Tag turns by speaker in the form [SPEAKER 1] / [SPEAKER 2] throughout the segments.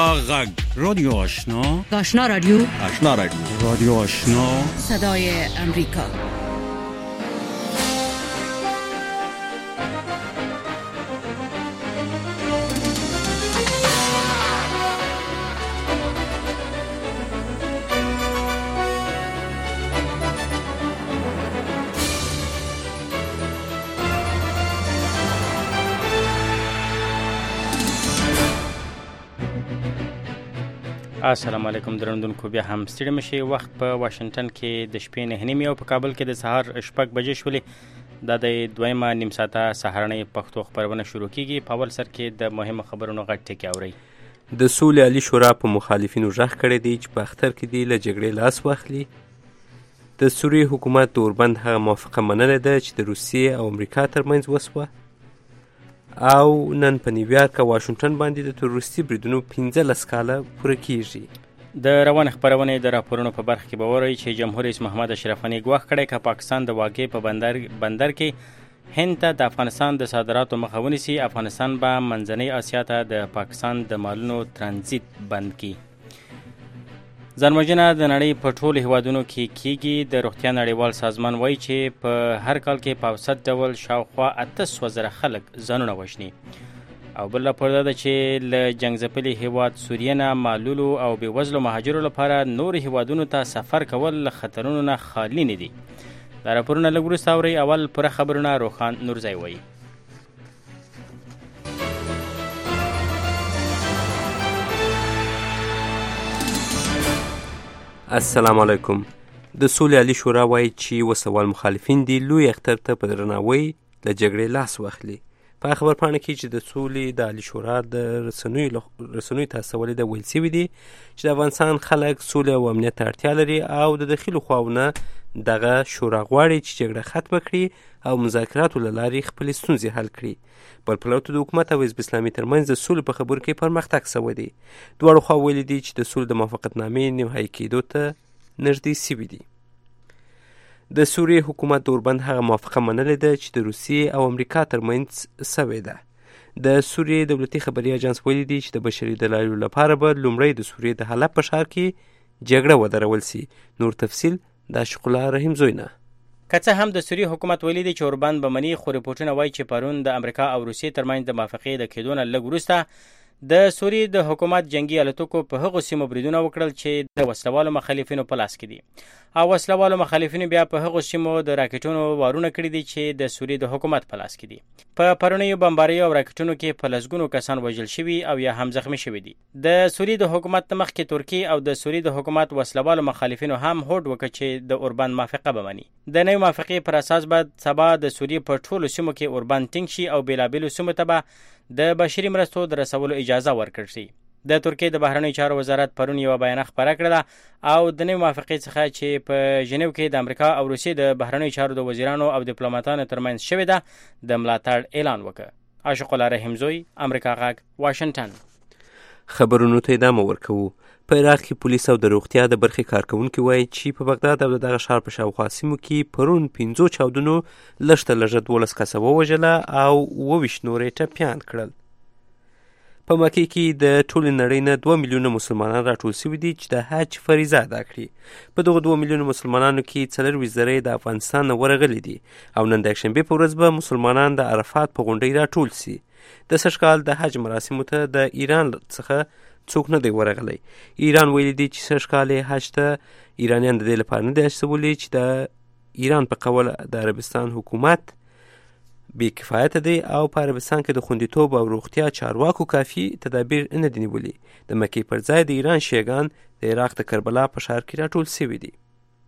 [SPEAKER 1] غږ رادیو آشنا،
[SPEAKER 2] آشنا رادیو،
[SPEAKER 1] آشنا رادیو، رادیو آشنا،
[SPEAKER 2] صدای امریکا.
[SPEAKER 3] السلام علیکم درنوونکو، بیا هم ستړي مشئ. وخت په واشنگټن کې د شپې 9:30 او په کابل کې د سهار 6 بجې شولې. دا د دویمه نیم ساعته سهارنۍ پښتو خبرونه شروع کیږي. په اول سر کې د مهمو خبرونو غټ ټکی اورئ.
[SPEAKER 4] د سولې عالی شورا په مخالفینو غږ کړی دی چې په اختر کې دی له جګړې لاس واخلي. د سوریې حکومت د اوربند هغه موافقه منلې ده چې د روسیې او امریکا ترمنځ وسوه. او نن په نیویارک او واشنگټن باندې د تروریستي بریدونو 15 کاله پوره کیږي.
[SPEAKER 3] د روان خبرونې د راپورونو په برخه کې به وورئ چې جمهور رئیس محمد اشرف غني ګواښ کړی که پاکستان د واګې په بندر کې هند ته د افغانستان د صادراتو مخه ونیسي، افغانستان به منځنۍ اسیا ته د پاکستان د مالونو ترانزیت بند کړي. ځانوژنه د نړۍ په ټولو هیوادونو کې کیږي. د روغتیا نړیوال سازمان وایي چې په هر کال کې په اوسط ډول شاوخوا 800,000 خلک ځانونه وژني. او بل راپور دا ده چې له جنګ ځپلي هیواد سوریې نه معلولو او بېوزلو مهاجرو لپاره نور هیوادونو ته سفر کول له خطرونو نه خالي نه دي. دا راپورونه لږ وروسته اورئ. اول پوره خبرونه روښان نورزی وایي.
[SPEAKER 4] السلام علیکم. د سولې عالی شورا وایي چې وسوال مخالفین دي لوی اختر ته په درناوي له جګړې لاس واخلي. په خبرپاڼه کې چې د سولې د عالی شورا د رسنیو ته استولې ده ویل شوي دي چې د افغانستان خلک سولې او امنیت ته اړتیا لري او د داخلي خواونه دغه شورا غواړي چې جګړه ختمه کړي او مذاکراتو له لارې خپلې ستونزې حل کړي. بل پلوته د حکومت او حزب اسلامي ترمنځ د سولې په خبرو کې پرمختګ شوی دی. دواړو خوا ویلي دي چې د سولې د موافقتنامې نهایي کېدو ته نږدې شوي دي. د سوریې حکومت د اوربند هغه موافقه منلې ده چې د روسیې او امریکا ترمنځ شوې ده. د سوریې دولتي خبري اژانس ویلي دي چې د بشري دلایلو لپاره به لومړی د سوریې د حلب په ښار کې جګړه ودرول شي. نور تفصیل د عاشق الله رحیم زوی نه.
[SPEAKER 3] که څه هم د سوریې حکومت ویلي دی چې اوربند به مني، خو ریپورټونه وایي چې پرون د امریکا او روسیې ترمنځ د موافقې د کېدو نه لږ وروسته د سوریې د حکومت جنگي الوتکو په هغو سیمو بریدونه وکړل چې د وسلوالو مخالفینو په لاس کې دي. او وسلوالو مخالفینو بیا په هغو سیمو د راکټونو وارونه کړي دي چې د سوریې د حکومت په لاس کې دي. په پرونیو بمباریو او راکټونو کې په لسګونو کسان وژل شوي او یا هم زخمی شوي دي. د سوریې د حکومت مخکې ترکیې او د سوریې د حکومت وسلوالو مخالفینو هم هوډ وکړ چې د اوربند موافقه به مني. د نوې موافقې پر اساس به سبا د سوریې په ټولو سیمو کې اوربند ټینګ شي او بېلابېلو سیمو ته به د بشري مرستو د رسولو اجازه ورکړل شي. د ترکیې د بهرنیو چارو وزارت پرون یوه بیانیه خپره کړله او د نوې موافقې څخه چې په ژنیو کې د امریکا او روسیې د بهرنیو چارو د وزیرانو او ډیپلوماتانو ترمنځ شوې ده د ملاتړ اعلان وکړ. عاشق الله رحیم زوی، امریکا غږ، واشنگټن.
[SPEAKER 4] خبرونو ته ادامه ورکوو. په عراق کې پولیس او د روغتیا د برخې کارکوونکي وایي چې په بغداد او دغه ښار په شاوخوا سیمو کې پرون 15 چاودنو لږ تر لږه 12 کسه ووژله او 22 نور یې ټپیان کړل. په مکې کې د ټولې نړۍ نه 2 میلیونه مسلمانان راټول شوي دي چې د حج فریضه ادا کړي. په دغه 2 میلیونه مسلمانانو کې 24 د افغانستان نه ورغلي دي او نن د یکشنبې په ورځ به مسلمانان د عرفات په غونډۍ راټول شي. د سږ کال د حج مراسمو ته د ایران څخه څوک نه دی ورغلی. ایران ویلي دی چې سږ کال یې حج ته ایرانیان د دې لپاره نه دی استولی چې د ایران په قول د عربستان حکومت بې کفایته دی او په عربستان کې د خوندیتوب او روغتیا چارواکو کافي تدابیر نه دي نیولي. د مکې پر ځای د ایران شیګان د عراق د کربلا په ښار کې راټول شوي دي.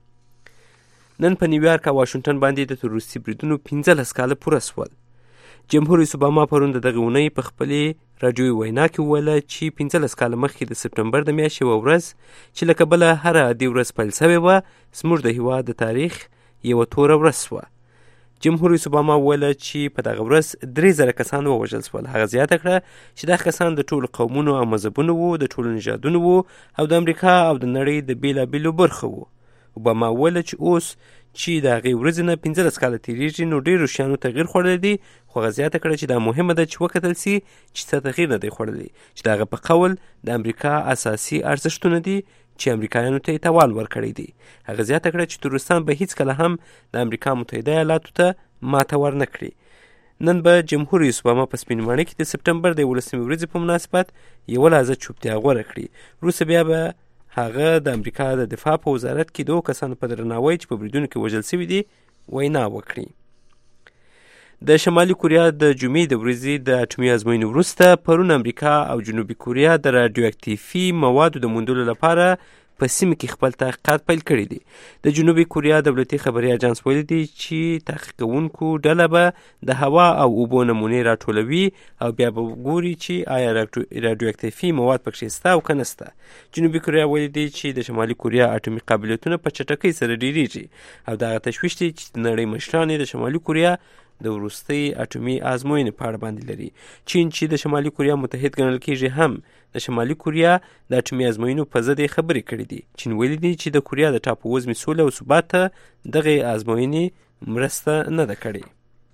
[SPEAKER 4] نن په نیویارک او واشنګټن باندې د تروریستي بریدونو 15 کاله پوره شول. جمهور رئیس اوباما پرون د دغې اونۍ په خپلې راډیوي وینا کې وویله چې 15 کاله مخکې د سپټمبر د میاشتې یوه ورځ چې له کبله هره عادي ورځ پیل شوې وه زموږ د هېواد د تاریخ یوه توره ورځ شوه. جمهور رئیس اوباما وویله چې په دغه ورځ 3000 کسان ووژل شول. هغه زیاته کړه چې دغه کسان د ټولو قومونو او مذهبونو وو، د ټولو نژادونو وو او د امریکا او د نړۍ د بېلابېلو برخو وو. اوباما وویل چې اوس چې د هغې ورځې نه 15 کاله تېرېږي نو ډېرو شیانو تغییر خوړلی دی، خو هغه زیاته کړه چې دا مهمه ده چې وکتل سي چې څه تغییر نه دی خوړلی، چې د هغه په قول د امریکا اساسي ارزښتونه دي چې امریکایانو ته یې تاوان ورکړی دی. هغه زیاته کړه چې ترورستان به هیڅکله هم د امریکا متحده ایالاتو ته ماته ورنه کړي. نن به جمهور رئیس اوباما په سپین ماڼۍ کې د سپټمبر د 11مې ورځې په مناسبت یوه لحظه چوپتیا غوره کړي. وروسته بیا به هغه د امریکا د دفاع په وزارت کې 2 کسانو په درناوي چې په بریدونو کې وژل شوي دي وینا وکړي. د شمالي کوریا د جمعې د ورځې د اټومي ازموینې وروسته پرون امریکا او جنوبي کوریا د راډیواکتیفي موادو د موندلو لپاره په سیمه کې خپل تحقیقات پیل کړي دي. د جنوبي کوریا دولتي خبري اژانس ویلي دی چې تحقیقونکو ډله به د هوا او اوبو نمونې راټولوي او بیا به ګوري چې آیا راډیواکتیفي مواد پکې شته او که نه شته. جنوبي کوریا ویلي دی چې د شمالي کوریا اټومي قابلیتونه په چټکۍ سره ډیریږي او دغه تشویش دی چې د نړۍ مشران د شمالي کوریا د وروستۍ اټومي ازموینې په اړه باندې لري. چین چې د شمالي کوریا متحد ګڼل کېږي هم د شمالي کوریا د اټومي ازموینو په ضد یې خبرې کړې دي. چین ویلي دی چې د کوریا د ټاپووزمې سولې او ثبات ته دغې ازموینې مرسته نه ده کړې.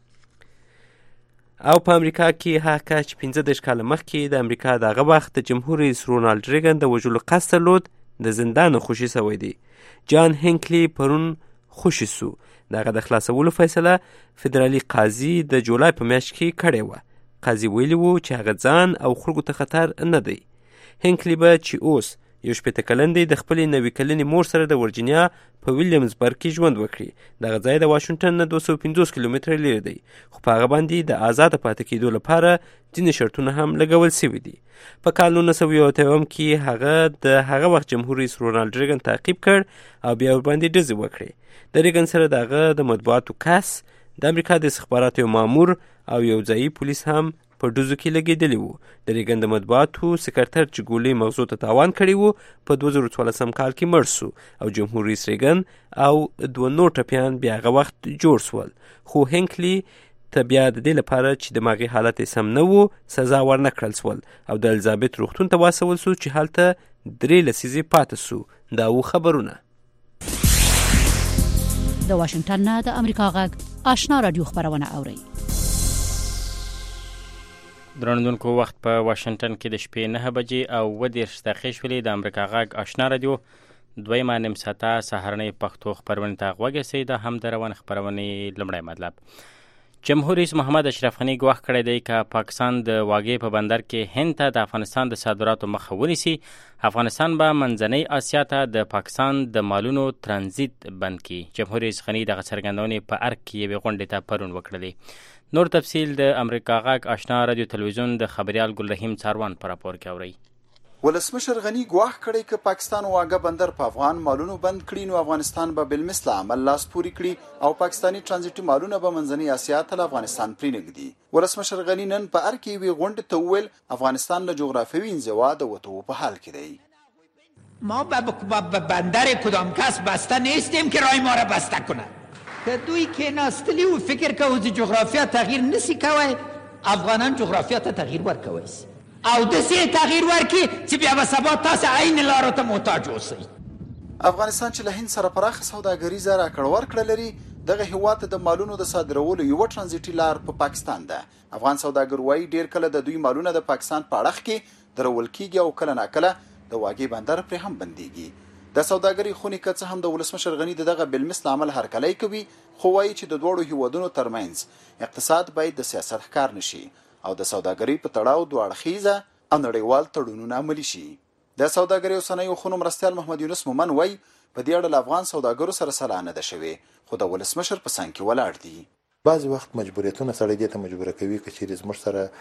[SPEAKER 4] او په امریکا کې هغه کس چې 15 کاله مخکې د امریکا دغه وخت د جمهور رئیس رونالډ ریګن د وژلو قصد درلود د زندان خوشي سوی دی. جان هینکلي پرون خوشي سو. دغه د خلاصولو فیصله فدرالي قاضي د جولای په میاشت کې کړې وه. قاضي ویلي و چې هغه ځان او خلکو ته خطر نه دی. هینکلي به چې اوس 18 کلن دی د خپلې 90 کلنې مور سره د ورجینیا په ویلیامزبرګ کې ژوند وکړي. دغه ځای د واشنګټن نه 250 کیلومتره لرې دی، خو په هغه باندې د آزاده پاتې کېدو لپاره ځینې شرطونه هم لګول شوي دي. په کال 1990 کې هغه د هغه وخت جمهور رئیس رونالډ ریګن تعقیب کړ او بیا ورباندې ډزې وکړې. د ریګن سره دغه د مطبوعاتو کس، د امریکا د استخباراتو یو مامور او یو ځایي پولیس هم په ډزو کې لګېدلي وو. د ریګن د مطبوعاتو سکرتر چې ګولۍ مغزو ته تاوان کړی وو په 2014 کال کې مړ سو او جمهور رئیس ریګن او 2 نور ټپیان بیا هغه وخت جوړ سول. خو هینکلي ته بیا د دې لپاره چې دماغي حالت یې سم نه و سزا ورنه کړل سول او د الزابت روغتون ته واستول سو چې هلته 3 لسیزې پاتې سو. دا و خبرونه.
[SPEAKER 2] د واشنګټن نه د امریکا غږ آشنا رادیو خبرونه اوري.
[SPEAKER 3] درنوونکو وخت په واشنګټن کې د شپې 9 بجې او 10 دقیقې شولې. د امریکا غږ آشنا رادیو دویمه نیم ساعته سهارنۍ پښتو خبرونه ته غوږ شئ. د هم د روان خبرونې لمړی مطلب. جمهور رئیس محمد اشرف غني ګواښ کړی دی که پاکستان د واګې په بندر کې هند ته د افغانستان د صادراتو مخه ونیسي، افغانستان به منځنۍ اسیا ته د پاکستان د مالونو ترانزیت بند کړي. جمهور رئیس غني دغه څرګندونې په ارګ کې یوې غونډې ته پرون وکړلې. نور تفصیل د امریکا غږ آشنا رادیو تلویزیون د خبریال ګلرحیم څاروان په راپور کې اورئ.
[SPEAKER 5] ولسمشر غني ګواښ کړی که پاکستان واګه بندر په افغان مالونو بند کړي نو افغانستان به بالمثل عمل لاس پوري کړي او پاکستانی ترانزیټي مالونه به منځنۍ اسیا ته افغانستان پرې نږدي. ولسمشر غني نن په ارګ کې وی غونډه ته وویل افغانستان له جغرافیوي انزوا د وتو په حال کې دی.
[SPEAKER 6] ما به بندر کدام کس بسته نیستیم که راه ما را بسته کنه. که دوی که ناستلی و فکر که وزی جغرافیا تغییر نسی کوي، افغانان جغرافیا ته تغییر ورکوي او دسې تغییر ورکي چې بیا به سبا تاسو عین لارو ته محتاج اوسئ.
[SPEAKER 5] افغانستان چې له هند سره پراخه سوداګریزه راکړه ورکړه لري، دغه هیواد ته د مالونو د صادرولو یو ترانزیټي لار په پاکستان ده. افغان سوداګر وايي ډیر کله د دوی مالونه د پاکستان په اړخ کې درول کیږي او کله ناکله د واګې بندر پرې هم بنديږي. د سوداګرۍ خونې که څه هم د ولسمشر غني دغه بالمثل عمل هرکلی کوي، خو وایي چې د دوړو هیوادونو ترمنځ اقتصاد باید د سیاست ښکار نشي او د سوداګرۍ په تړاو دوه اړخیزه او نړیوال تړونونه عملي شي. د سوداګرۍ اوسنیو خونو مرستیال محمد یونس مومن وایي په دې اړه له افغان سوداګرو سره سلا نه ده شوې، خو د ولسمشر په څنګ کې ولاړ دي.
[SPEAKER 7] بعضی وخت مجبوریتونه سړی دې ته مجبوره کوي که چیرې زموږ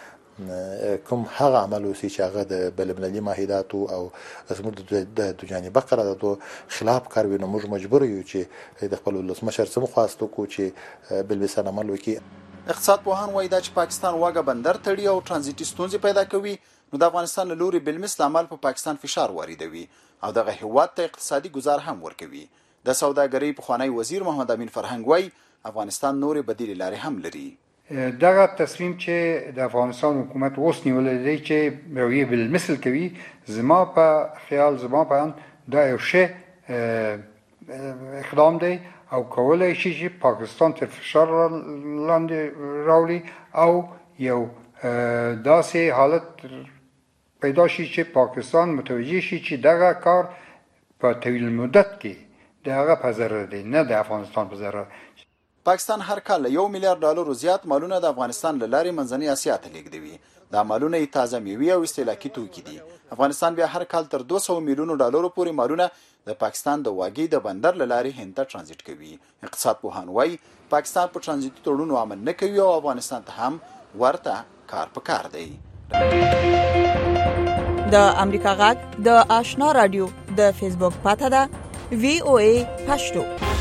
[SPEAKER 7] سره کوم هغه عمل وسي چې هغه د بینالمللي معاهداتو او زموږ د دوجانبه قراردادو خلاف کار وي، نو موږ مجبور یو چې د خپل ولسمشر څخه خواست وکړو چې بالمثل عمل وکړي.
[SPEAKER 5] اقتصاد پوهان وایي دا چې پاکستان واګه بندر تړي او ترانزیټي ستونزې پیدا کوي، نو د افغانستان له لوري بالمثل عمل په پاکستان فشار واردوي او دغه هیواد ته اقتصادي گزار هم ورکوي. د سوداګرۍ پخوانی وزیر محمد امین فرهنګ وایي افغانستان نورې بدیلې لارې هم لري.
[SPEAKER 8] دغه تصمیم چې د افغانستان حکومت اوس نیولی دی چې رویه بالمثل کوي، زما په خیال زما په اند دا یو ښه اقدام دی او کولای شي چې پاکستان تر فشار لاندې راوړي او یو داسې حالت پیدا شي چې پاکستان متوجه شي چې دغه کار په طویل مدت کې د هغه په ضرر دی، نه د افغانستان په ضرر.
[SPEAKER 5] پاکستان هر کال له $1 میلیارډ زیات مالونه د افغانستان له لارې منځنۍ اسیا ته لیږدوي. دا مالونه یې تازه میوې او استهلاکي توکي دي. افغانستان بیا هر کال تر $200 میلیون پورې مالونه د پاکستان د واګې د بندر له لارې هند ته ترانزیت کوي. اقتصاد پوهان وایي پاکستان په ترانزیتي تړونونو عمل نه کوي او افغانستان ته هم ورته کار په کار دی.
[SPEAKER 9] د امریکا غږ د آشنا رادیو د فیسبوک پاته ده VOA پښتو.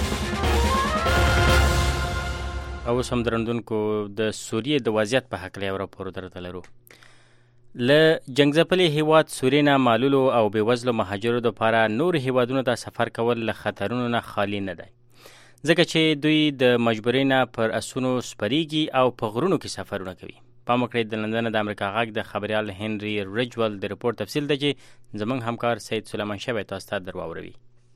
[SPEAKER 3] او سم درندونکو د سوریې د وضعیت په حق له راپور درته لرو. له جنگځپلي هیواد سوریې نه معلولو او بېوزلو مهاجرو دپاره نور هیوادونو ته سفر کول له خطرونو نه خالي نه دی، ځکه چې دوی د مجبورۍ نه پر اسونو سپریږي او په غرونو کې سفرونه کوي. پام وکړئ د لندن د امریکا غږ د خبریال هنري رجول د رپورټ تفصیل دی چې زموږ همکار سید سلیمان شاه تاسو ته درواوروي.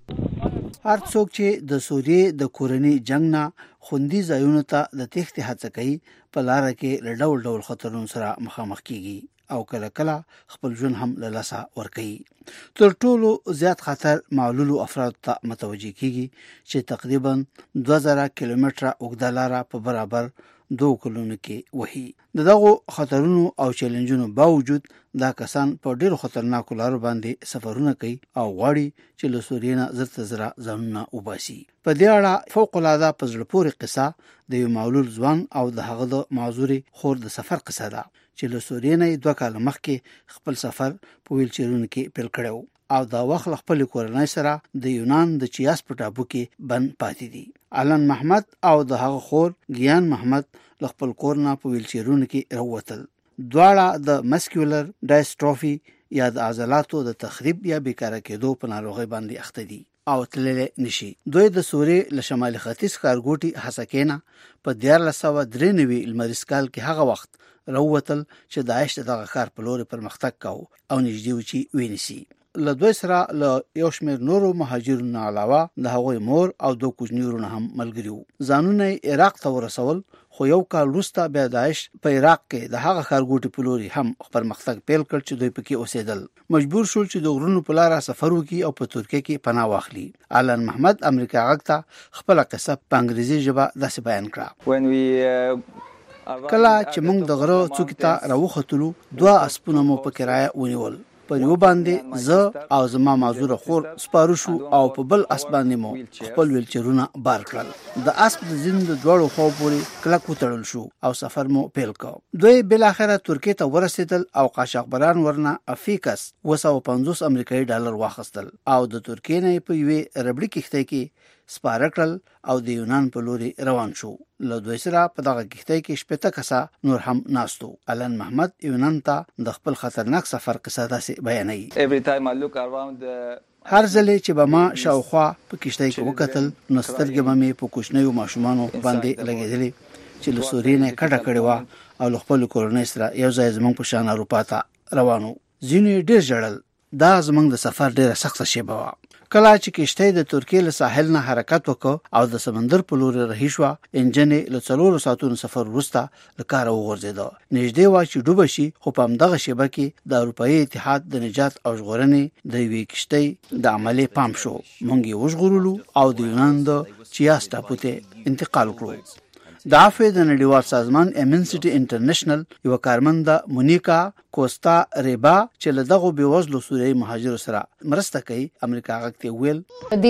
[SPEAKER 10] هر څوک چې د سوریې د کورني جنگ نه خوندي ځایونو ته د تښتې هڅه کوي په لاره کې له ډول ډول خطرونو سره مخامخ کیږي او کله کله خپل ژوند هم له لاسه ورکوي. تر ټولو زیات خطر معلولو افرادو ته متوجه کیږي چې تقریبا 2000 کیلومتره اوږده لاره په برابر 2 کلونو کې وهي. دغه خطرونو او چیلنجونو باوجود دا کسان په ډیرو خطرناکو لارو باندې سفرونه کوي او غواړي چې له سوریې نه زر ته زر ځانونه وباسي. په دې اړه فوق العاده په زړه پورې قصه د یو معلول ځوان او د هغه د معذوري خور د سفر قصه ده چې له سوریې نه 2 کال مخکې خپل سفر په ویلچیرونو کې پیل کړو او دا وخت خپل کورنۍ سره د یونان د چیاس په ټاپو کې بند پاتې دي. علن محمد او د هغه خور ګیان محمد خپل کور نه په ویلچیرونو کې راووتل. دواړه د مسکولر ډایستروفي یا د عضلاتو د تخریب یا بیکاره کېدو په ناروغي باندې اخته دي او تللی نشي. دوی د سوریې له شمال ختیځ ښارګوټي حسکینا په 1993 لمریز کال کې هغه وخت راووتل چې داعش دغه ښار په لور پرمختګ کاوه او نږدې و چې ونیسي. له دوی سره له یو شمېر نورو مهاجرونو علاوه د هغوی مور او 2 کوچني ورونه هم ملګري وو. ځانونه عراق ته ورسول، خو یو کال وروسته بیا داعش په عراق کې د هغه ښارګوټي په لوري هم پرمختګ پیل کړ چې دوی پکې اوسېدل. مجبور شول چې د غرونو په لاره سفر وکړي او په ترکیه کې پناه واخلي. علن محمد امریکا غږ ته خپله قصه په انګریزي ژبه داسې بیان کړه. کله چې موږ د غره څوکې ته راوختلو 2 اسپونه مو په کرایه ونیول. پر یو باندې زه او زما معذوره خور سپارو شو او په بل اس باندې مو خپل ویلچرونه بار کړل. د اسب د زین د دوړو خو پورې کلک وتړل شو او سفر مو پیل کړ. دوی بل اخره ترکیه ته ورسېدل او قاچاقبران ورنه افیکس $250 امریکایي واخیستل او د ترکیه نه په یوې ربړي کښتۍ کې سپاره کړل او د یونان په لوري روان شو. له دوی سره په دغه کښتۍ کې 80 کسه نور هم ناستو. علن محمد یونان ته د خپل خطرناک سفر قصه داسې بیانوي. هر ځلې چې به ما شاوخوا په کښتۍ کې وکتل نو سترګې به مې په کوچنیو ماشومانو باندې لګېدلې چې له سوریې نه کډه کړې وه او له خپل کورنۍ سره یو ځای زموږ په شان اروپا ته روانو. ځینو ډېر ژړل. دا زموږ د سفر ډېره سخته شیبه وه. کله چې کښتۍ د ترکیې له ساحل نه حرکت وکړ او د سمندر په لوري رهي شوه، انجن یې له 4 ساعتونو سفر وروسته له کاره وغورځېده. نږدې وه چې ډوبه شي، خو په همدغه شیبه کې د اروپایي اتحاد د نجات او ژغورنې د یوې کښتۍ د عملې پام شو. موږ یې وژغورلو او د یونان د چیاس ټاپو ته انتقال کړو. د عفو د نړیوال سازمان امنسټي انټرنیشنل یو کارمنده مونیکا کوستا ریبا چې له دغه بېوزلو سوریایي مهاجرو سره مرسته کوي امریکا غږ ته ویل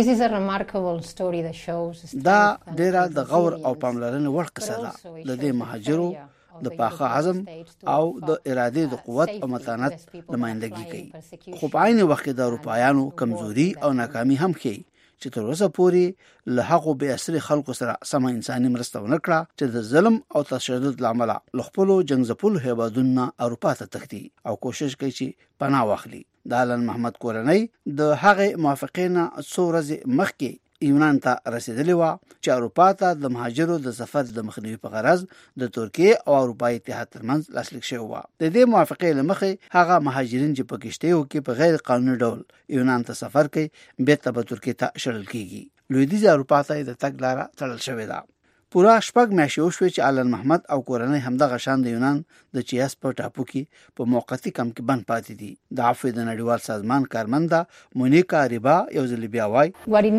[SPEAKER 10] دا ډیره د غور او پاملرنې وړ قصه ده. د دې مهاجرو د پاخه عزم او د ارادې د قوت او متانت نمایندګي کوي، خو په عین وخت کې د اروپایانو کمزوري او ناکامي هم ښیي چې تر اوسه پورې له هغو بې اثرې خلکو سره سمه انساني مرسته ونه کړه چې د ظلم او تشدد له امله له خپلو جنګ ځپلو هیوادونو نه اروپا ته تښتي او کوشش کوي چې پناه واخلي. د علن محمد کورنۍ د هغې موافقې نه څو ورځې مخکې یونان ته رسیدلی وه چې اروپا ته د مهاجرو د سفر د مخنیوي په غرض د ترکیې او اروپایي اتحاد ترمنځ لاسلیک شوی وه. د دې موافقې له مخې هغه مهاجرین چې په کښتیو کې په غیر قانوني ډول یونان ته سفر کوي بیرته به ترکیې ته شړل کیږي لویدیځ اروپا ته د تګ لاره تړل شوې ده. پورا 6 میاشتې وشوې چې آلن محمد او کورنۍ همدغه شان د یونان د چیاس په ټاپو کې په موقتی کم کې بند پاتې دي. د عفو د نړیوال سازمان کارمنده مونیکا ریبا یو ځل بیا وایي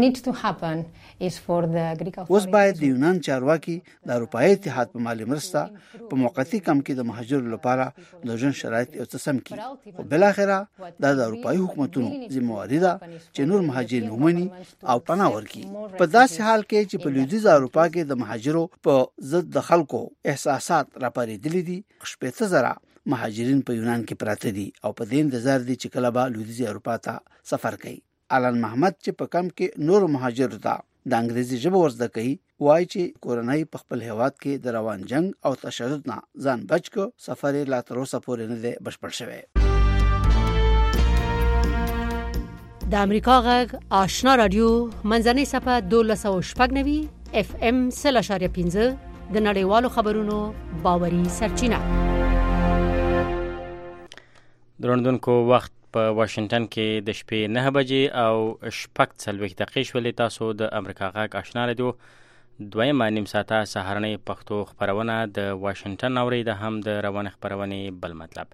[SPEAKER 10] اوس باید د یونان چارواکي د اروپایي اتحاد په مالي مرسته په موقتی کم کې د مهاجرو لپاره د ژوند شرایط یو څه سم کړي، خو بالاخره دا د اروپایي حکومتونو ذمہواري ده چې نور مهاجرین ومني او پناه ورکړي. په داسې حال کې چې په لویدیځ اروپا کې د مهاجرو په ضد د خلکو احساسات راپارېدلي دي، 80,000 مهاجرین په یونان کې پراته دي او په دې انتظار دي چې کله به لویدیځ اروپا ته سفر کوي. آلن محمد چې په کم کې نور مهاجرو ته د انګریزي ژبه ورزده کوي وایي چې کورنۍ په خپل هیواد کې د روان جنگ او تشدد نه ځان بچ کو، سفر یې لا تر اوسه پورې نه دی بشپړ شوی.
[SPEAKER 2] د امریکا غږ آشنا رادیو منځنۍ صفحه 1290 FM 0.5 د نړیوالو خبرونو باوري سرچینه.
[SPEAKER 3] درندونکو وخت په واشنگټن کې د شپې 9 بجې او 4:40 دقیقې شولې. تاسو د امریکا غږ آشنا رادیو دویمه نیم ساعته سهارنۍ پښتو خبرونه د واشنگټن اوري. د هم د روانه خبرونه بل مطلب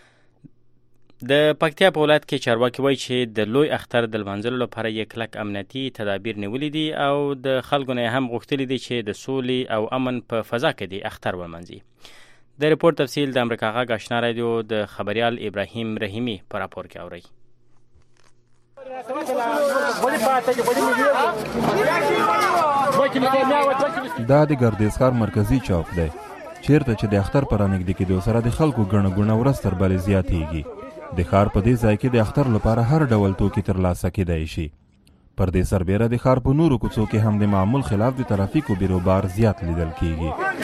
[SPEAKER 3] د پکتیا په ولایت کې چارواکي وایي چې د لوی اختر د لمانځلو لپاره یې کلک امنیتي تدابیر نیولي دي او د خلکو نه هم غوښتلي دي چې د سولې او امن په فضا کې د اختر ولمانځي. د ریپورت تفصیل د امریکا غږ آشنا رادیو د خبريال ابراهیم رحیمی پر راپور کې اوري.
[SPEAKER 11] دا د ګردیزخار مرکزی چوک دی چیرته چې د اختر پر انګد کې د سره د خلکو ګڼه ګڼه ورځ تر بل زیاتېږي. د ښار په دې ځای کې د اختر لپاره هر ډول توکي ترلاسه کېدای شي. پر دې سربیره د ښار په نورو کوڅو کې هم د معمول خلاف د ترافیکو بیروبار زیات لیدل کېږي.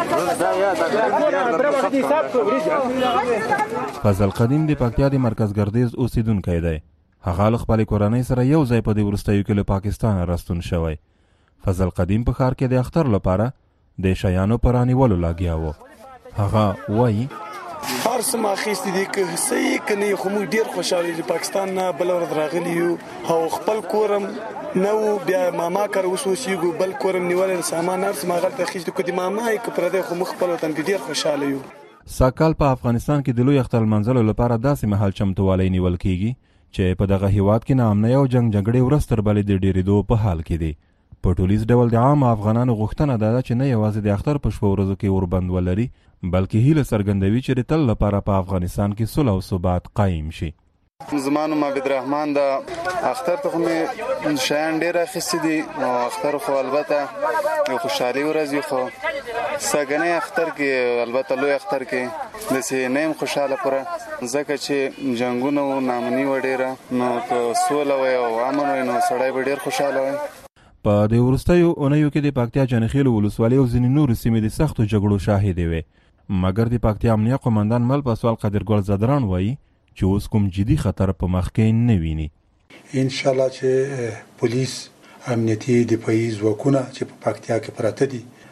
[SPEAKER 11] فضل قدیم د پکتیا د مرکز ګردیز اوسیدونکی دی. هغه له خپلې کورنۍ سره یو ځای په دې وروستیو کې له پاکستانه راستون شوی. فضل قدیم په ښار کې د اختر لپاره د شیانو په رانیولو لګیا و. هغه وایي
[SPEAKER 12] هر څه ما اخیستي دي که صحیح که نه خو موږ ډېر خوشحاله یو. پاکستان نه بله ورځ راغلي یو او خپل کورم نه و بیا ماما کار اوس اوسېږو بل کورم نیولی سامان هر څه ما هغلته اخیستي که د ماما یې که پردی خو موږ خپل وطن کې ډېر خوشحاله یو.
[SPEAKER 11] سږکال په افغانستان کې د لوی اختر لمانځلو لپاره داسې مهال چمتووالی نیول کېږي چې په دغه هیواد کې ناامنۍ او جګړې ورځ تر بلې د ډېرېدو په حال کې دی. په ټولیز ډول د عام افغانانو غوښتنه ده چې نه یوازې د اختر په شپو ورځو کې اوربند ولري بلکې هیله څرګندوي چې د تل لپاره په افغانستان کې صلح او ثبات قایم شي.
[SPEAKER 13] زما نوم عبد الرحمن ده. اختر ته مې شیان ډېر اخیستي دي او اختر خو البته یو خوشحالي ورځ خو سږنی اختر کې البته لوی اختر کې داسې نه یم خوشحاله پوره ځکه چې جنګونه و ناامني وه ډېره نو که سوله وی او امن وی نو سړی به ډېر خوشحاله وی.
[SPEAKER 11] په د وروستیو اونیو کې د پکتیا جانخیل ولسوالۍ او ځینې نورې سیمې د سختو جګړو شاهدې وې مګر د پکتیا امنیه قومندان مل پاسوال قادرګل زدران وایي چې اوس کوم جدي خطر په مخ کې نه ویني.
[SPEAKER 14] ان شاء الله چې پولیس امنیتي دفاعي ځواکونه چې په پکتیا کې پراته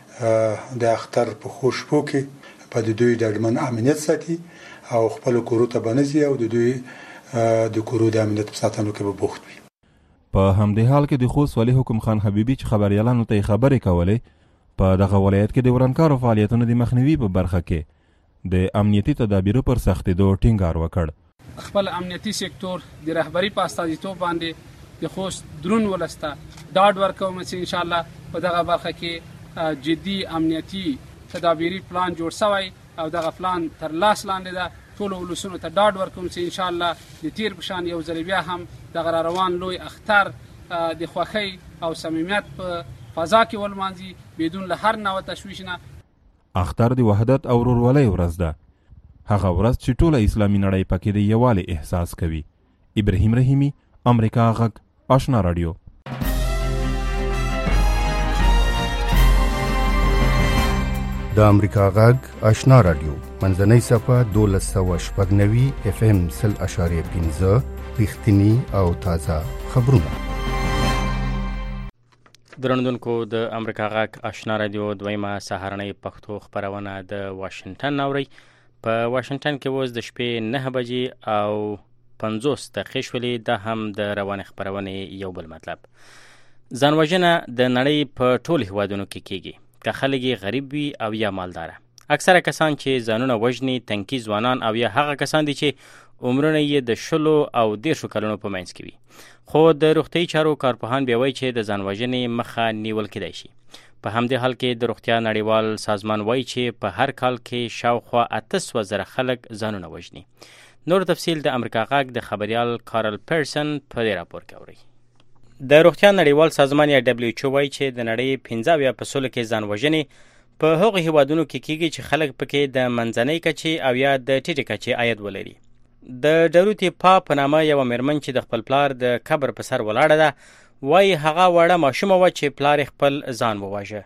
[SPEAKER 14] دي د اختر په خوشبو کې په دوی د ډاډمن امنیت ساتي او خپل کورو ته بنځي او د دوی د کورو د امنیت په ساتنه کې به بوخت وي.
[SPEAKER 11] په همدې حال کې د خوست والي حکم خان حبیبي چې خبريالانو ته خبرې کولې په دغه ولایت کې د ورانکارو فعالیتونو د مخنیوي په برخه کې د امنیتي تدابیرو پر سختېدو ټینګار وکړ.
[SPEAKER 15] خپل امنیتي سکتور د رهبری په استازیتوب باندې د خوست درون ولسته ډاډ ورکوم چې ان شاء الله په دغه برخه کې جدي امنیتي تدابیري پلان جوړ شوی او دغه پلان تر لاس لاندې ده. ټول ولسونو ته ډاډ ورکوم چې ان شاء الله د تیر په شان یو ځل بیا هم دغه روان لوی اختر د خوښۍ او صمیمیت په فضا کې ولمانځي بدون له هر نوع تشویش نه.
[SPEAKER 11] اختر د وحدت او ورورولۍ ورځ ده. هغه ورځ چې ټوله اسلامي نړۍ پکې د یووالي احساس کوي. ابراهیم رحیمی، امریکا غږ آشنا رادیو.
[SPEAKER 16] د امریکا غږ آشنا رادیو منځنۍ صفحه 1290 FM 0.5 رښتینی او تازه خبرونه.
[SPEAKER 3] درنوونکو د امریکا غږ آشنا رادیو دویمه سهارنۍ پښتو خبرونه د واشنگټن اوري. په واشنگټن کې اوس د شپې 9 بجې او 50 دقیقې شولې. دا هم د روانه خبرونه یو بل مطلب. ځانوژنه د نړۍ په ټولو هیوادونو کې کیږي، که خلک غریب وي او یا مالداره. اکثره کسان چې ځانونه وژني تنکي ځوانان او یا هغه کسان دي چې عمرونه یې د 10 او 10 کلونو په منځ کې وي. خو د روغتیايي چارو کارپوهان بیا وایي چې د ځانوژنې مخه نیول کېدای شي. په همدې حال کې د روغتیا نړیوال سازمان وایي چې په هر کال کې شاوخوا 800,000 خلک ځانونه وژني. نور تفصیل د امریکا غږ د خبريال کارل پیرسن په دې راپور کې اوري. د روغتیا نړیوال سازمان یا WHO وایي چې د نړۍ 15% کې ځانوژنې په هغو هیوادونو کې کیږي چې خلک پکې د منځنۍ کچې او یا د ټیټې کچې عاید ولري. د ډروتي پا په نامه یوه مېرمن چې د خپل پلار د قبر په سر ولاړه ده وایي هغه وړه ماشومه وه چې پلار خپل ځان وواژه.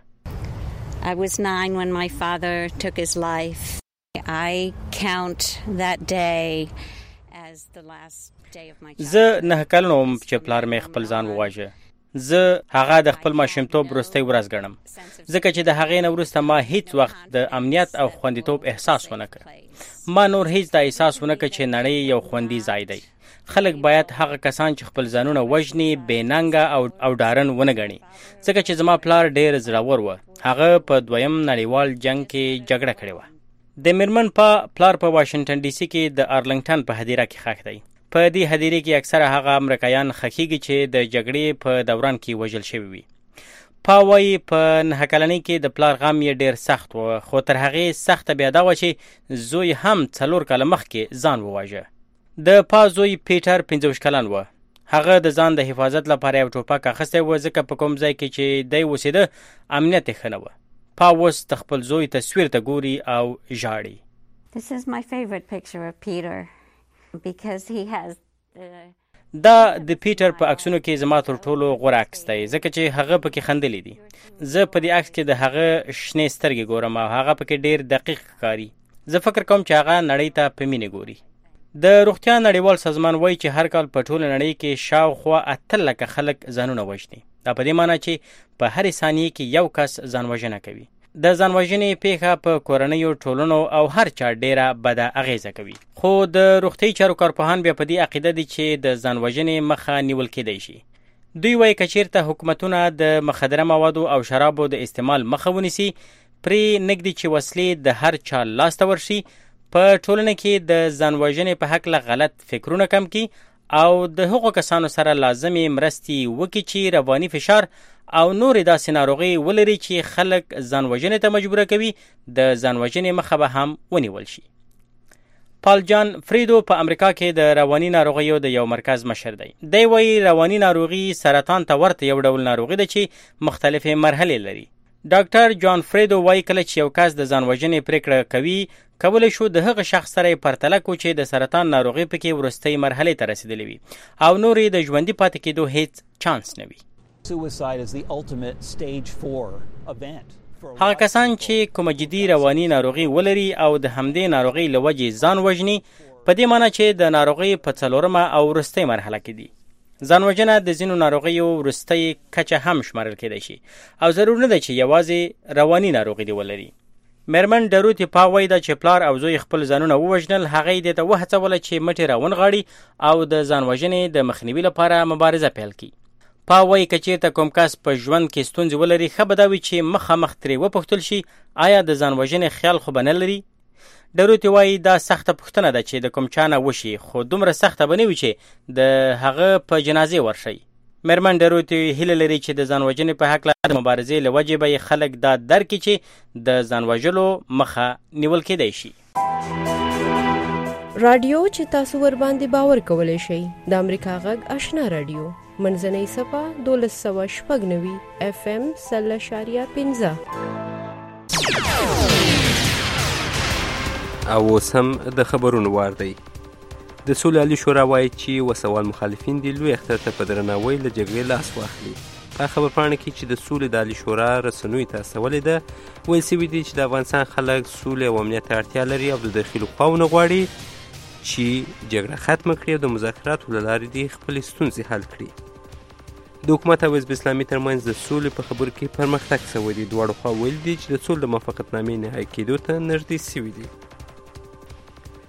[SPEAKER 17] I was 9 when my father took his life. I count that day as the last day of my childhood.
[SPEAKER 3] زه 9 کلن وم چې پلار مې خپل ځان وواژه. زه هغه د خپل ماشومتوب وروستی ورځ ګڼم، ځکه چې د هغې نه وروسته ما هیڅ وخت د امنیت او خوندیتوب احساس ونه کړ. ما نور هیڅ دا احساس ونه کړ چې نړۍ یو خوندي ځای دی. خلک باید هغه کسان چې خپل ځانونه وژني بېننګه او ډارن ونه ګڼي، ځکه چې زما پلار ډېر زړور و. هغه په 2م نړیوال جنګ کې جګړه کړې وه. د میرمن پلار په واشنګټن ډي سي کې د ارلنګټن په هدیره کې ښخ دی. په دې هدیرې کې اکثره هغه امریکایان ښخیږي چې د جګړې په دوران کې وژل شوي وي. وایي په 9 کلنۍ کې د پلار غم یې ډېر سخت و، خو تر هغې سخته بیا دا وه چې زوی هم 4 کاله مخکې ځان وواژه. د زوی پیټر 15 کلن و. هغه د ځان د حفاظت لپاره یو ټوپک اخیستی و، ځکه په کوم ځای کې چې دی اوسېده امنیت یې ښه نه و. اوس د خپل زوی تصویر ته ګوري او ژاړي.
[SPEAKER 17] This is my favorite picture of Peter. Because he has
[SPEAKER 3] دا د پیټر په عکسونو کې زما تر ټولو غوره عکس دی، ځکه چې هغه پکې خندلی دی. زه په دې عکس کې د هغه شنې سترګې ګورم او هغه پکې ډېر دقیق ښکاري. زه فکر کوم چې هغه نړۍ ته په مینې ګوري. د روغتیا نړیوال سازمان وایي چې هر کال په ټوله نړۍ کې شاوخوا 8 لکه خلک ځانونه وژني. دا په دې معنی چې په هرې ثانیې کې یو کس ځانوژنه کوي. د ځانوژنې پیښه په کورنیو ټولنو او هر چا ډیره بده اغیزه کوي. خو د روغتیايي چارو کارپوهان بیا په دې عقیده دي چې د ځانوژنې مخه نیول کېدای شي. دوی وایي که چیرته حکومتونه د مخدره موادو او شرابو د استعمال مخه ونیسي، پرې نږدې چې وسلې د هر چا لاس ته ورشي، په ټولنه کې د ځانوژنې په هکله غلط فکرونه کم کړي او د هغو کسانو سره لازمې مرستې وکړي چې رواني فشار او نورې داسې ناروغۍ ولري چې خلک ځانوژنې ته مجبوره کوي. د ځانوژنې مخه به هم ونیول شي. پال جان فریدو په امریکا کې د رواني ناروغیو د یو مرکز مشر دی. دی وایي رواني ناروغي سرطان ته ورته یو ډول ناروغي ده چې مختلفې مرحلې لري. ډاکټر جان فریدو وایي کله چې یو کس د ځانوژنې پریکړه کوي، کولی شو د هغه شخص سره پرتله کړو چې د سرطان ناروغي پکې وروستۍ مرحلې ته رسیدلې وي او نورې د ژوندي پاتې کېدو هیڅ چانس نه وي.
[SPEAKER 18] Suicide is the ultimate stage 4 event.
[SPEAKER 3] هغه کسان چې کومه جدي رواني ناروغي ولري او د همدې ناروغي له وجې ځان وژني، په دې معنی چې د ناروغي په 4مه او وروستۍ مرحله کې دي. ځانوژنه د ځینو ناروغیو وروستۍ کچه هم شمارل کېدای شي او ضرور نه ده چې یوازې رواني ناروغي دی ولري. میرمن ډروتي پا وایي دا چې پلار او زوی خپل ځانونه ووژنل، هغه یې دې ته وهڅوله چې مټې راونغاړي او د ځانوژنې د مخنیوي لپاره مبارزه پیل کړي. پا وایي که چیرته کوم کس په ژوند کې ستونزې ولري، ښه به دا وي چې مخامخ ترې وپوښتل شي آیا د ځانوژنې خیال خو به نه لري. ډروتي وایي دا سخته پوښتنه ده چې د کوم چا نه وشي، خو دومره سخته به نه وي چې د هغه په جنازې ورشي. میرمن ډروتي هیله لري چې د ځانوژنې په هکله د مبارزې له وجې به خلک دا درک کړي چې د ځانوژلو مخه نیول کېدای شي.
[SPEAKER 19] رادیو چې تاسو ور باندې باور کولی شئ د امریکا غږ آشنا رادیو منځنۍ صفه 1296 FM 0.15
[SPEAKER 4] او اوس هم د خبرونو وار دی. د سولې عالي شورا وایي چې وسوال مخالفین دي لوی اختر ته په درناوي له جګړې لاس واخلي. په خبرپاڼه کې چې د سولې د عالي شورا رسنیو ته استولې ده، ویل شوي دي چې د افغانستان خلک سولې او امنیت ته اړتیا لري او د داخلي خواونه غواړي چې جګړه ختمه کړي او د مذاکراتو له لارې دې خپلې ستونزې حل کړي. د حکومت او حزب اسلامي ترمنځ د سولې په خبرو کې پرمختګ شوی دی. دواړو خوا ویل دي چې د سولې د موافقتنامې نهایي کېدو ته نږدې شوي دي.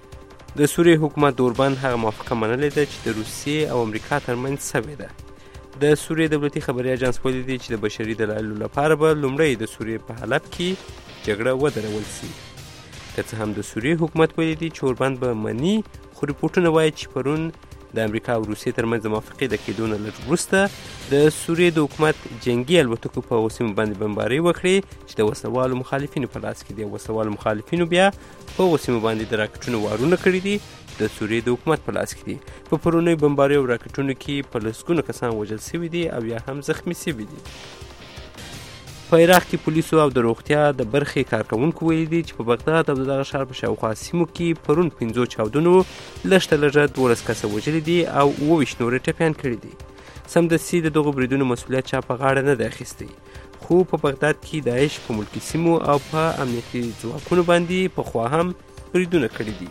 [SPEAKER 4] د سوریې حکومت د اوربان هغه موافقه منلې ده چې د روسیې او امریکا ترمنځ شوې ده. د سوریې دولتي خبري اژانس ویلي دي چې د بشري دلایلو لپاره به لومړی د سوریې په حلب کې جګړه ودرول سي. که څه هم د سوریې حکومت ویلي دي چې اوربند به مني، خو ریپورټونه وایي چې پرون د امریکا او روسیې ترمنځ د موافقې د کېدو نه لږ وروسته د سوریې د حکومت جنګي الوتکو په هغو سیمو باندې بمبارۍ وکړې چې د وسلوالو مخالفینو په لاس کې دي. وسلوالو مخالفینو بیا په هغو سیمو باندې د راکټونو وارونه کړي دي د سوریې د حکومت په لاس کې دي. په پرونیو بمباریو او راکټونو کې په لسګونو کسان وژل سوي دي او یا هم زخمي سوي دي. په عراق کې پولیسو او د روغتیا د برخې کارکوونکو ویلي دي چې په بغداد او دغه ښار په شاوخوا سیمو کې پرون 50 چاودنو لږ تر لږه 12 کسه وژلي دي او 28 نور ټپیان کړي دي. سمدستي د دغو بریدونو مسؤلیت چا په غاړه نه دی اخیستی، خو په بغداد کې داعش په ملکي سیمو او په امنیتي ځواکونو باندې پخوا هم بریدونه کړي دي.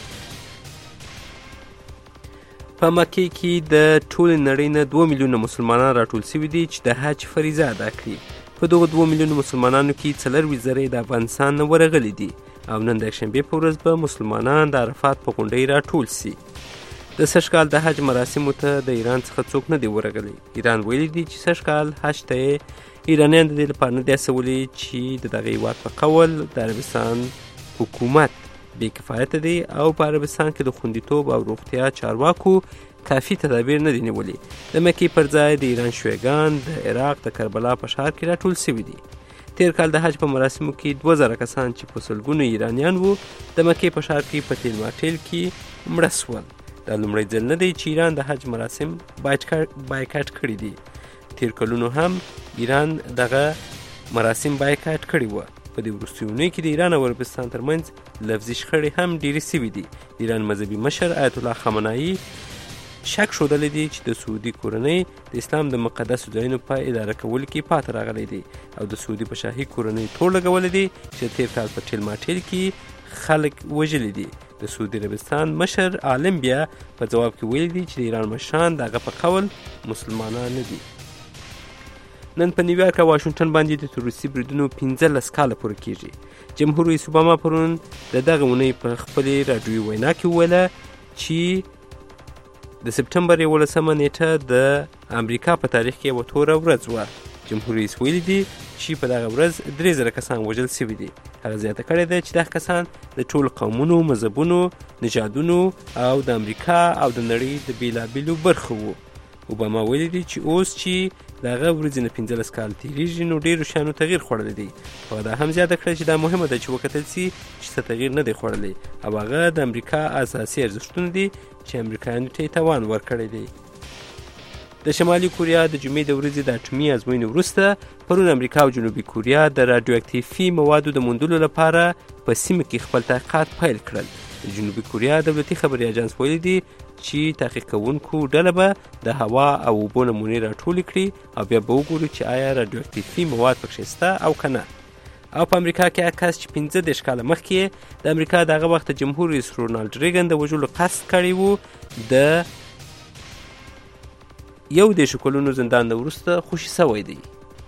[SPEAKER 4] په مکې کې د ټولې نړۍ نه 2 میلیونه مسلمانان راټول سوي دي چې د حج فریضه ادا کړي. په دغو 2 میلیونو مسلمانانو کې 40 زره د افغانستان نه ورغلي دي او نن د یکشنبې په ورځ به مسلمانان د عرفات په غونډۍ راټول سي. د سږ کال د حج مراسمو ته د ایران څخه څوک نه دی ورغلی. ایران ویلي دي چې سږ کال حج ته ایرانیان د دې لپاره نه دي هڅولي چې د دغه هېواد په قول د عربستان حکومت بې کفایته دی او په عربستان کې د خوندیتوب او روغتیا چارواکو کافي تدابیر نه دي نیولي. د مکې پر ځای د ایران شویګان د عراق د کربلا په ښار کې راټول سوي دي. تیر کال د حج په مراسمو کې 2000 کسان چې په سلګونو ایرانیان وو د مکې په ښار کې په تیل ماټیل کې مړه سول. دا لومړی ځل نه دی چې ایران د حج مراسم بایکاټ کړي دي. تیر کلونو هم ایران دغه مراسم بایکاټ کړي وو. په دې وروستیو اونیو کې د ایران او عربستان ترمنځ لفظي شخړې هم ډېرې سوي دي. د ایران مذهبي مشر آیت الله خامنه‌ای شک ښودلی دی چې د سعودي کورنۍ د اسلام د مقدسو ځایونو په اداره کولو کې پاتې راغلی دی او د سعودي په شاهي کورنۍ تور لګولی دی چې د تیر کال په ټیل ماټیل کې خلک وژلي دي. د سعودي عربستان مشر عالم بیا په ځواب کې ویلي دی چې د ایران مشران د هغه په قول مسلمانان نه دي. نن په نیویارک او واشنګټن باندې د تروریستي بریدونو 15 کاله پوره کیږي. جمهور رئیس اوباما پرون د دغه اونۍ په خپلې راډیویي وینا کې وویله چې د سپټمبر 11 نیټه د امریکا په تاریخ کې یوه توره ورځ وه. جمهور رئیس ویلي دي چې په دغه ورځ 3000 کسان وژل سوي دي. هغه زیاته کړې ده چې دغه کسان د ټولو قومونو، مذهبونو، نژادونو او د امریکا او د نړۍ د بېلابېلو برخو وو. اوباما ویلي دي چې اوس چې د هغه ورځې نه 15 کال تېرېږي نو ډېرو شیانو تغییر خوړلی دی. خو دا هم زیاته کړه چې دا مهمه ده چې وکتل سي چې څه تغییر نه دی خوړلی او هغه د امریکا اساسي ارزښتونه دي چې امریکایانو ته یې توان ورکړی دی. د شمالي کوریا د جمعې د ورځې د اټومي ازموینې وروسته پرون امریکا او جنوبي کوریا د راډیواکتیفي موادو د موندلو لپاره په سیمه کې خپل تحقیقات پیل کړل. د جنوبي کوریا دولتي خبري اژانس ویلي دي چې تحقیق کوونکو ډله به د هوا او اوبو نمونې راټولې کړي او بیا به وګوري چې آیا راډیواکتیفي مواد پکښې شته او که نه. او په امریکا کې هغه کس چې 15 کاله مخکې د امریکا د هغه وخت جمهور رئیس رونالډ ریګن د وژلو قصد کړی و د 11 کلونو زندان نه وروسته خوشي سوی دی.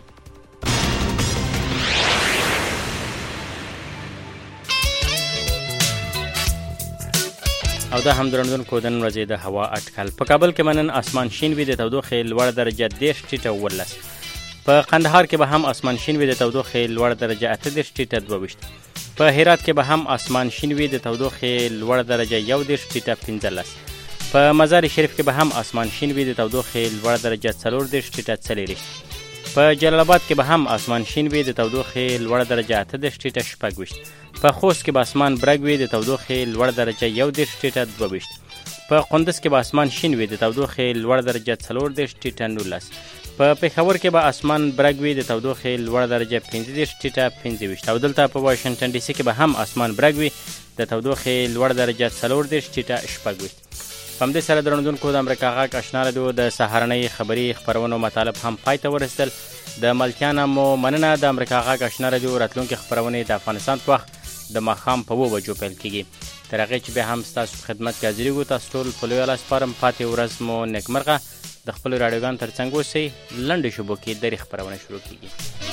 [SPEAKER 3] او دا هم درندونکو د نن ورځې د هوا اټکل. په کابل کې منن اسمان شین وي، د تودوخې لوړه درجه 10 ټیټه 19. په قندهار کې به هم اسمان شین وي، د تودوخې لوړه درجه 38 ټیټه 22. په هرات کې به هم اسمان شین وي، د تودوخې لوړه درجه 11 ټیټه 15. په مزار شریف کې به هم اسمان شین وي، د تودوخې لوړه درجه 14 ټیټه 40. په جلال آباد کې به هم اسمان شین وي، د تودوخې لوړه درجه 18 ټیټه 26. په خوست کې به اسمان برګ وي، د تودوخې لوړه درجه 11 ټیټه 22. په قندوز کې به اسمان شین وي، د تودوخې لوړه درجه 14 ټیټه 19. په پېښور کې به اسمان برګ وي، د تودوخې لوړه درجه 15 ټیټه 25. او دلته په واشنګټن ډي سي کې به هم اسمان برګ وي، د تودوخې لوړه درجه 14 ټیټه 26. په همدې سره درنودونکو د امریکا غږ آشنا راډیو د سهارنۍ خبري خپرونو مطالب هم پای ته ورسېدل. د ملکیانو مو مننه. د امریکا غږ آشنا راډیو راتلونکي خپرونې د افغانستان په وخت د ماښام په 2 بجو پیل کیږي. تر هغې چې بیا هم ستاسو خدمت کې حاضرېږو. تاسو ټول په لویه لاس سپارم. پاتې ورځ مو نیکمرغه. د خپلو راډیوګانو تر څنګ اوسئ. لنډې شبو کې درې خپرونه شروع کیږي.